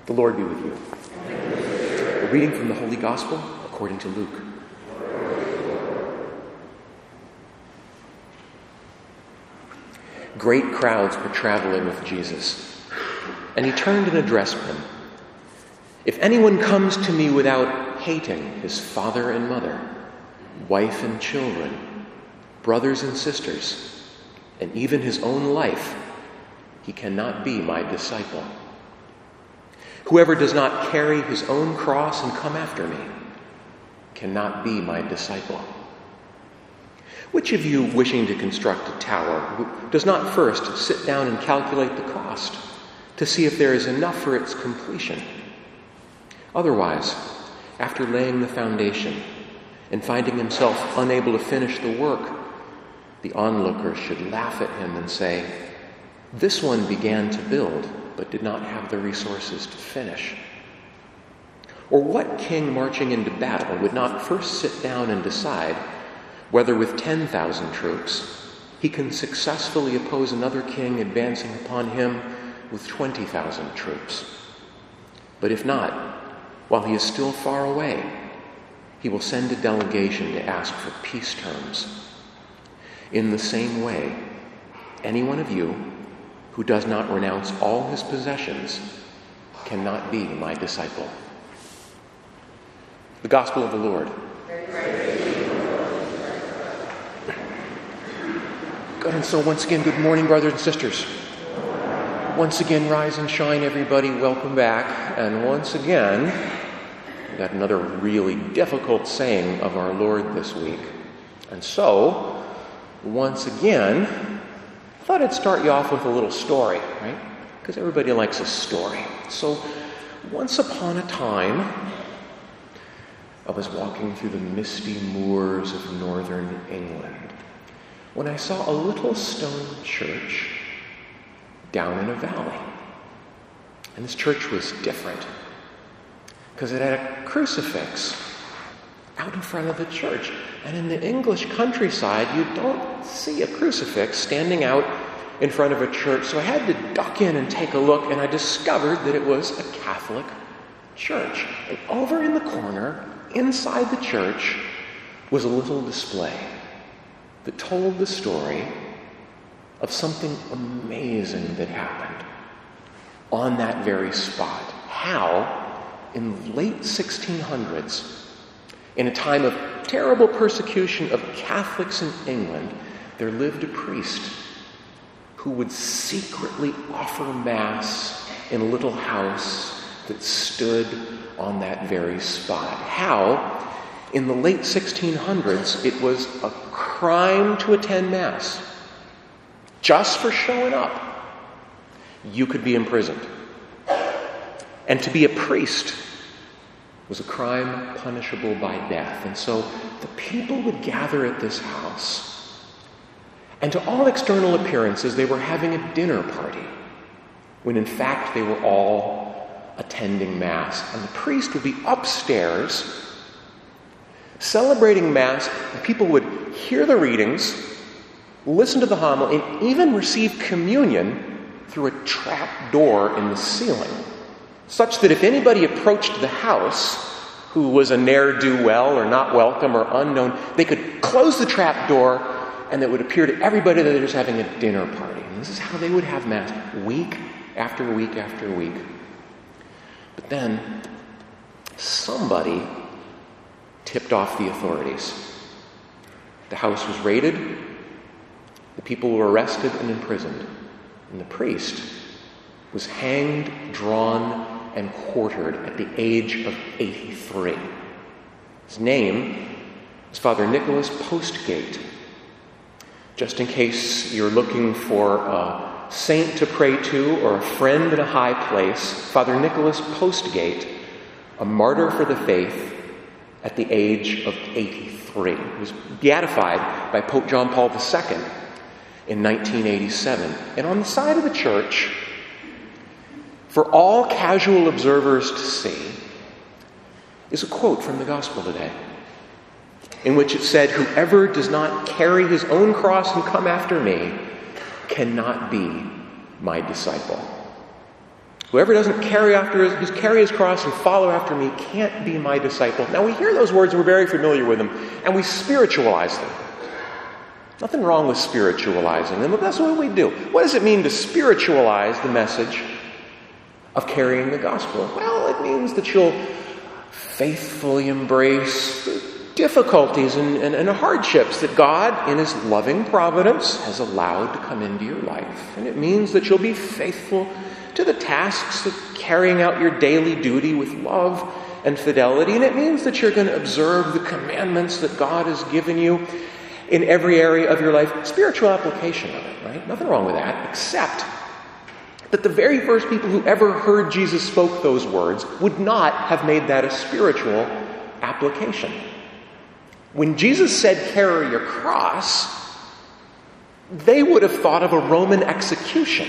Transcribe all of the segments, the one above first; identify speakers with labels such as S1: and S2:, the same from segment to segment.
S1: The Lord be with you. A reading from the Holy Gospel according to Luke. Great crowds were traveling with Jesus, and he turned and addressed them. If anyone comes to me without hating his father and mother, wife and children, brothers and sisters, and even his own life, he cannot be my disciple. Whoever does not carry his own cross and come after me cannot be my disciple. Which of you, wishing to construct a tower, does not first sit down and calculate the cost to see if there is enough for its completion? Otherwise, after laying the foundation and finding himself unable to finish the work, the onlookers should laugh at him and say, "This one began to build, but did not have the resources to finish." Or what king marching into battle would not first sit down and decide whether with 10,000 troops he can successfully oppose another king advancing upon him with 20,000 troops? But if not, while he is still far away, he will send a delegation to ask for peace terms. In the same way, any one of you who does not renounce all his possessions cannot be my disciple. The Gospel of the Lord. Good, and so once again, good morning, brothers and sisters. Once again, rise and shine, everybody. Welcome back. And once again, we got another really difficult saying of our Lord this week. And so, once again, I thought I'd start you off with a little story, right? Because everybody likes a story. So, once upon a time, I was walking through the misty moors of northern England when I saw a little stone church down in a valley. And this church was different because it had a crucifix out in front of the church. And in the English countryside, you don't see a crucifix standing out in front of a church. So I had to duck in and take a look, and I discovered that it was a Catholic church. And over in the corner, inside the church, was a little display that told the story of something amazing that happened on that very spot. How, in the late 1600s, in a time of terrible persecution of Catholics in England, there lived a priest who would secretly offer Mass in a little house that stood on that very spot. How, in the late 1600s, it was a crime to attend Mass. Just for showing up, you could be imprisoned. And to be a priest was a crime punishable by death. And so the people would gather at this house, and to all external appearances, they were having a dinner party, when in fact they were all attending Mass. And the priest would be upstairs celebrating Mass, and people would hear the readings, listen to the homily, and even receive communion through a trap door in the ceiling, such that if anybody approached the house who was a ne'er-do-well or not welcome or unknown, they could close the trap door, and it would appear to everybody that they're just having a dinner party. And this is how they would have Mass week after week after week. But then somebody tipped off the authorities. The house was raided, the people were arrested and imprisoned, and the priest was hanged, drawn, and quartered at the age of 83. His name is Father Nicholas Postgate. Just in case you're looking for a saint to pray to or a friend in a high place, Father Nicholas Postgate, a martyr for the faith at the age of 83. He was beatified by Pope John Paul II in 1987. And on the side of the church, for all casual observers to see, is a quote from the Gospel today, in which it said, "Whoever does not carry his own cross and come after me cannot be my disciple." Whoever doesn't carry his cross and follow after me can't be my disciple. Now we hear those words and we're very familiar with them, and we spiritualize them. Nothing wrong with spiritualizing them, but that's what we do. What does it mean to spiritualize the message of carrying the gospel? Well, it means that you'll faithfully embrace the difficulties and hardships that God, in His loving providence, has allowed to come into your life. And it means that you'll be faithful to the tasks of carrying out your daily duty with love and fidelity. And it means that you're going to observe the commandments that God has given you in every area of your life. Spiritual application of it, right? Nothing wrong with that, except that the very first people who ever heard Jesus spoke those words would not have made that a spiritual application. When Jesus said, carry your cross, they would have thought of a Roman execution.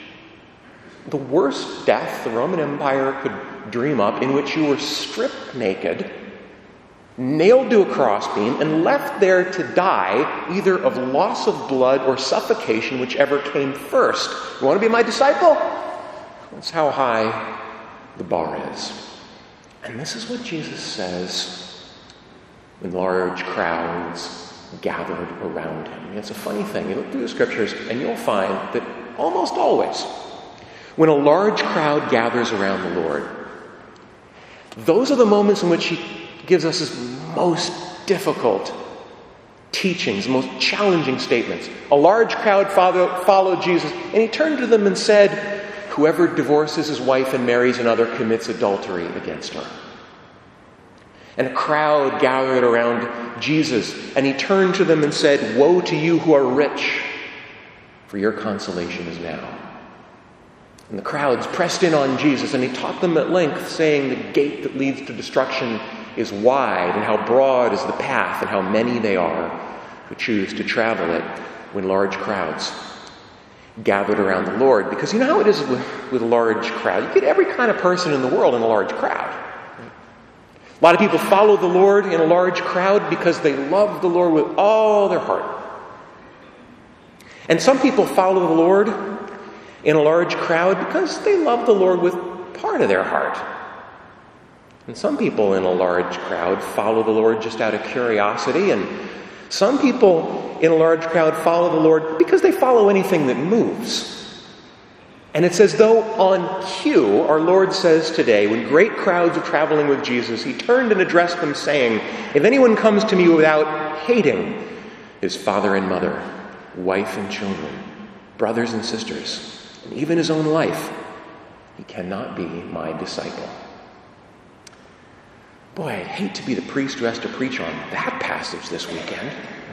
S1: The worst death the Roman Empire could dream up, in which you were stripped naked, nailed to a crossbeam, and left there to die either of loss of blood or suffocation, whichever came first. You want to be my disciple? That's how high the bar is. And this is what Jesus says when large crowds gathered around him. It's a funny thing. You look through the scriptures and you'll find that almost always, when a large crowd gathers around the Lord, those are the moments in which He gives us His most difficult teachings, most challenging statements. A large crowd followed Jesus, and He turned to them and said, whoever divorces his wife and marries another commits adultery against her. And a crowd gathered around Jesus, and He turned to them and said, woe to you who are rich, for your consolation is now. And the crowds pressed in on Jesus, and He taught them at length, saying the gate that leads to destruction is wide, and how broad is the path, and how many they are who choose to travel it, when large crowds gathered around the Lord. Because you know how it is with a large crowd. You get every kind of person in the world in a large crowd. A lot of people follow the Lord in a large crowd because they love the Lord with all their heart. And some people follow the Lord in a large crowd because they love the Lord with part of their heart. And some people in a large crowd follow the Lord just out of curiosity, and some people in a large crowd follow the Lord because they follow anything that moves. And it's as though on cue, our Lord says today, when great crowds are traveling with Jesus, He turned and addressed them saying, if anyone comes to me without hating his father and mother, wife and children, brothers and sisters, and even his own life, he cannot be my disciple. Boy, I'd hate to be the priest who has to preach on that passage this weekend.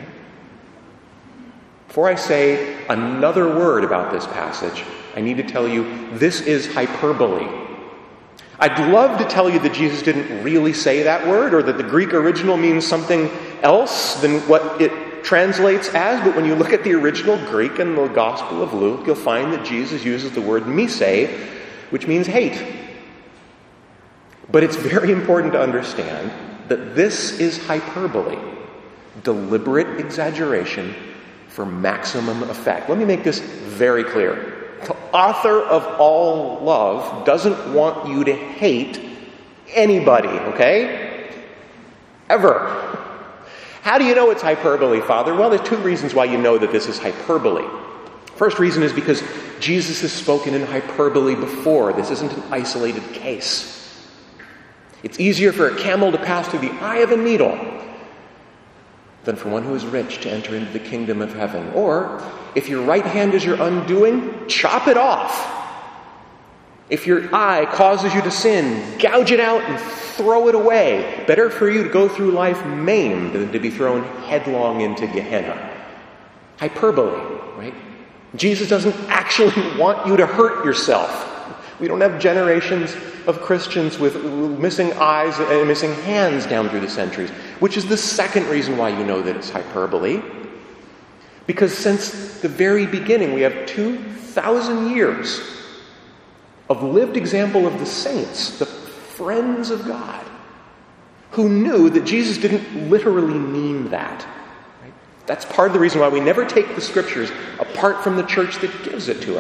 S1: Before I say another word about this passage, I need to tell you this is hyperbole. I'd love to tell you that Jesus didn't really say that word, or that the Greek original means something else than what it translates as, but when you look at the original Greek in the Gospel of Luke, you'll find that Jesus uses the word mise, which means hate. But it's very important to understand that this is hyperbole, deliberate exaggeration for maximum effect. Let me make this very clear. The author of all love doesn't want you to hate anybody, okay? Ever. How do you know it's hyperbole, Father? Well, there's two reasons why you know that this is hyperbole. First reason is because Jesus has spoken in hyperbole before. This isn't an isolated case. It's easier for a camel to pass through the eye of a needle than for one who is rich to enter into the kingdom of heaven. Or, if your right hand is your undoing, chop it off. If your eye causes you to sin, gouge it out and throw it away. Better for you to go through life maimed than to be thrown headlong into Gehenna. Hyperbole, right? Jesus doesn't actually want you to hurt yourself. We don't have generations of Christians with missing eyes and missing hands down through the centuries, which is the second reason why you know that it's hyperbole. Because since the very beginning, we have 2,000 years of lived example of the saints, the friends of God, who knew that Jesus didn't literally mean that. Right? That's part of the reason why we never take the scriptures apart from the church that gives it to us.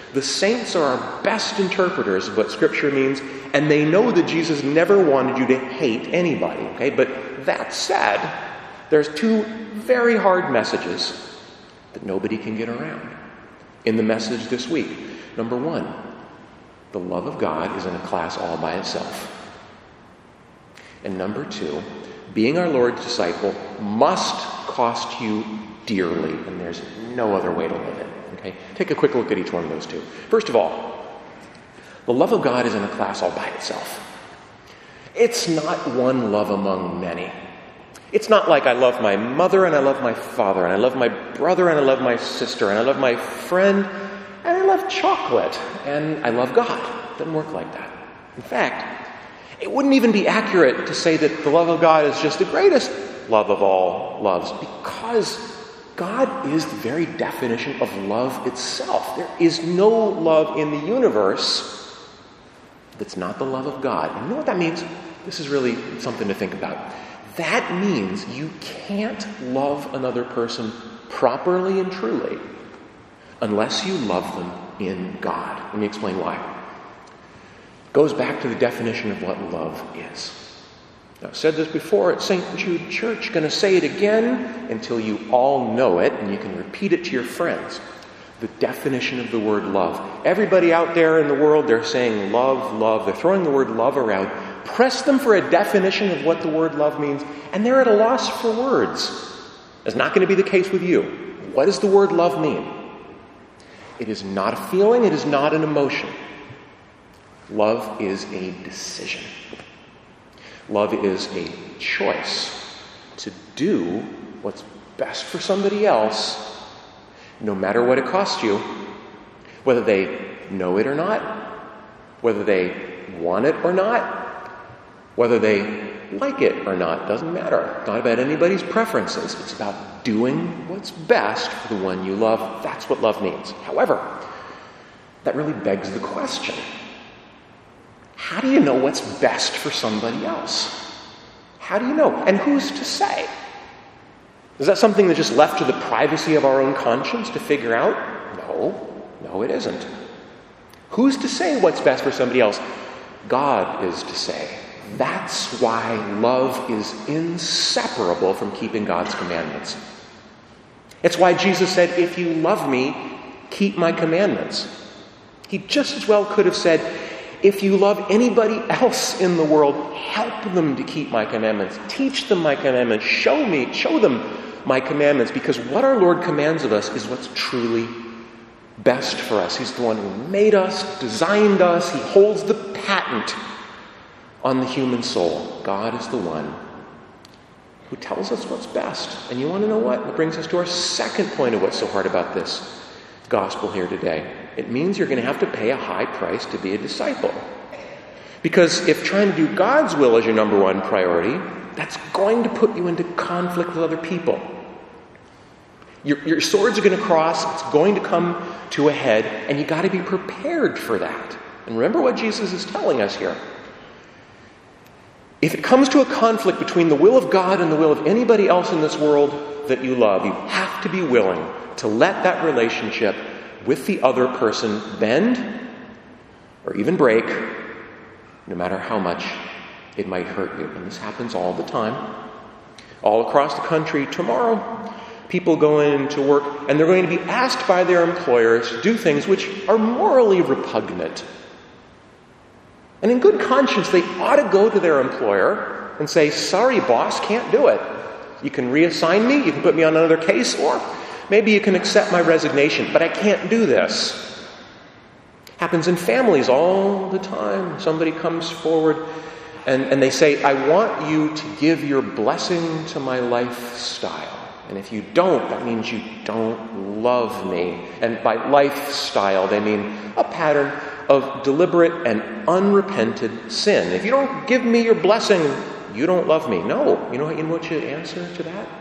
S1: The saints are our best interpreters of what Scripture means, and they know that Jesus never wanted you to hate anybody, okay? But that said, there's two very hard messages that nobody can get around in the message this week. Number one, the love of God is in a class all by itself. And number two, being our Lord's disciple must cost you dearly, and there's no other way to live it. Okay? Take a quick look at each one of those two. First of all, the love of God is in a class all by itself. It's not one love among many. It's not like I love my mother and I love my father and I love my brother and I love my sister and I love my friend and I love chocolate and I love God. It doesn't work like that. In fact, it wouldn't even be accurate to say that the love of God is just the greatest love of all loves, because God is the very definition of love itself. There is no love in the universe that's not the love of God. And you know what that means? This is really something to think about. That means you can't love another person properly and truly unless you love them in God. Let me explain why. It goes back to the definition of what love is. Now, I've said this before at St. Jude Church, going to say it again until you all know it and you can repeat it to your friends. The definition of the word love. Everybody out there in the world, they're saying love, love. They're throwing the word love around. Press them for a definition of what the word love means, and they're at a loss for words. That's not going to be the case with you. What does the word love mean? It is not a feeling. It is not an emotion. Love is a decision. Love is a choice to do what's best for somebody else, no matter what it costs you, whether they know it or not, whether they want it or not, whether they like it or not. Doesn't matter. It's not about anybody's preferences. It's about doing what's best for the one you love. That's what love means. However, that really begs the question. How do you know what's best for somebody else? How do you know? And who's to say? Is that something that's just left to the privacy of our own conscience to figure out? No, it isn't. Who's to say what's best for somebody else? God is to say. That's why love is inseparable from keeping God's commandments. It's why Jesus said, if you love me, keep my commandments. He just as well could have said, if you love anybody else in the world, help them to keep my commandments. Teach them my commandments. Show them my commandments. Because what our Lord commands of us is what's truly best for us. He's the one who made us, designed us. He holds the patent on the human soul. God is the one who tells us what's best. And you want to know what? It brings us to our second point of what's so hard about this gospel here today. It means you're going to have to pay a high price to be a disciple. Because if trying to do God's will is your number one priority, that's going to put you into conflict with other people. Your swords are going to cross, it's going to come to a head, and you got to be prepared for that. And remember what Jesus is telling us here. If it comes to a conflict between the will of God and the will of anybody else in this world that you love, you have to be willing to let that relationship with the other person bend or even break, no matter how much it might hurt you. And this happens all the time. All across the country tomorrow, people go into work and they're going to be asked by their employers to do things which are morally repugnant. And in good conscience, they ought to go to their employer and say, sorry, boss, can't do it. You can reassign me, you can put me on another case, or maybe you can accept my resignation, but I can't do this. Happens in families all the time. Somebody comes forward and they say, I want you to give your blessing to my lifestyle. And if you don't, that means you don't love me. And by lifestyle, they mean a pattern of deliberate and unrepented sin. If you don't give me your blessing, you don't love me. No. You know what your answer to that?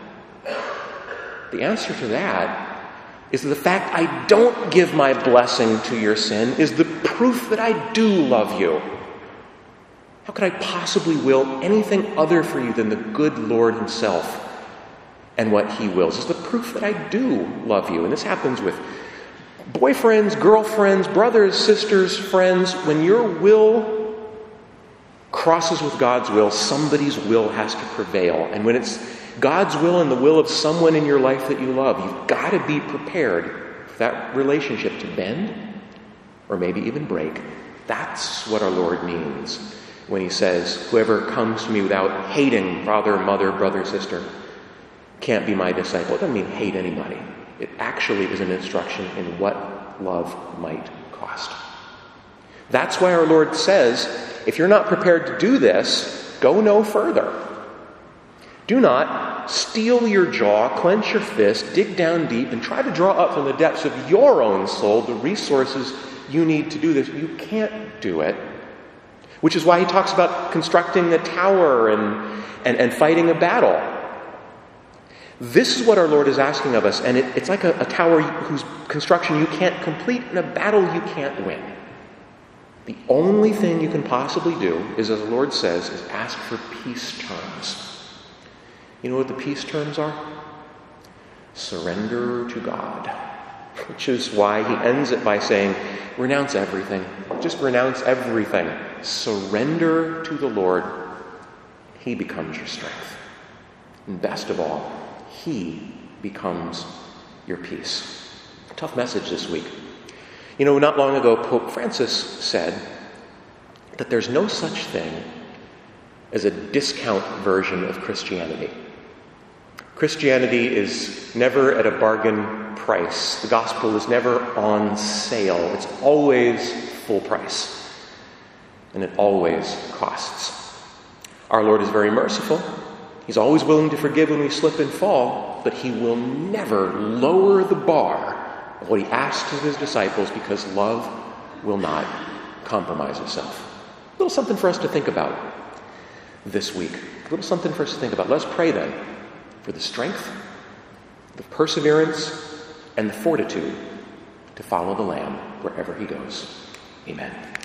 S1: The answer to that is that the fact I don't give my blessing to your sin is the proof that I do love you. How could I possibly will anything other for you than the good Lord himself and what he wills? It's the proof that I do love you. And this happens with Boyfriends, girlfriends, brothers, sisters, friends, when your will crosses with God's will, somebody's will has to prevail. And when it's God's will and the will of someone in your life that you love, you've got to be prepared for that relationship to bend or maybe even break. That's what our Lord means when he says, whoever comes to me without hating father, mother, brother, sister can't be my disciple. It doesn't mean hate anybody. It actually is an instruction in what love might cost. That's why our Lord says, if you're not prepared to do this, go no further. Do not steel your jaw, clench your fist, dig down deep, and try to draw up from the depths of your own soul the resources you need to do this. You can't do it. Which is why he talks about constructing a tower and fighting a battle. This is what our Lord is asking of us, and it's like a tower whose construction you can't complete and a battle you can't win. The only thing you can possibly do is, as the Lord says, is ask for peace terms. You know what the peace terms are? Surrender to God. Which is why he ends it by saying, renounce everything. Just renounce everything. Surrender to the Lord. He becomes your strength. And best of all, he becomes your peace. Tough message this week. You know, not long ago, Pope Francis said that there's no such thing as a discount version of Christianity. Christianity is never at a bargain price. The gospel is never on sale. It's always full price. And it always costs. Our Lord is very merciful. He's always willing to forgive when we slip and fall, but he will never lower the bar of what he asks of his disciples because love will not compromise itself. A little something for us to think about this week. A little something for us to think about. Let's pray then for the strength, the perseverance, and the fortitude to follow the Lamb wherever he goes. Amen.